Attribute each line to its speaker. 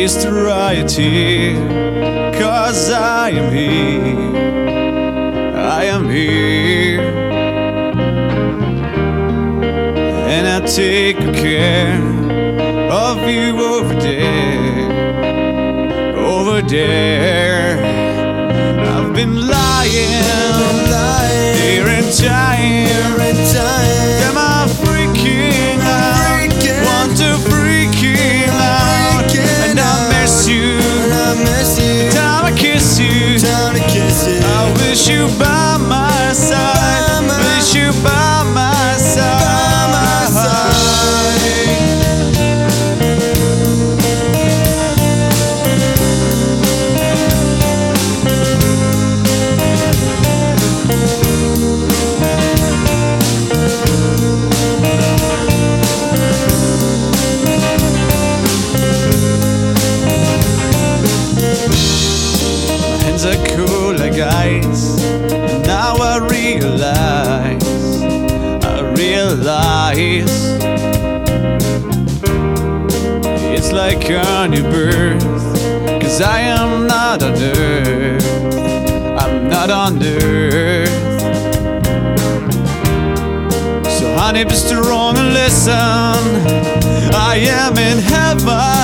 Speaker 1: least right here, 'cause I am here, I am here, and I take good care of you over there, over there. I've been lying here and dying. Am I freaking out? Want to freaking out? And I miss you. The time I kiss you, I wish you by my side. Wish you by my side. Are cool like ice. Now I realize it's like a new birth, 'cause I am not on earth, I'm not on earth. So honey, be strong and listen, I am in heaven.